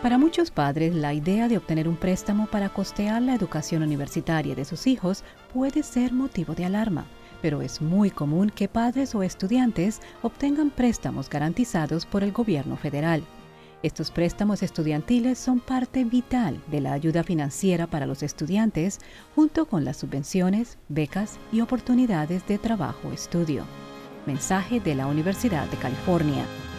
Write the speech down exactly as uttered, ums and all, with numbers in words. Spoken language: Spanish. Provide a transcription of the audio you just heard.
Para muchos padres, la idea de obtener un préstamo para costear la educación universitaria de sus hijos puede ser motivo de alarma, pero es muy común que padres o estudiantes obtengan préstamos garantizados por el gobierno federal. Estos préstamos estudiantiles son parte vital de la ayuda financiera para los estudiantes, junto con las subvenciones, becas y oportunidades de trabajo o estudio. Mensaje de la Universidad de California.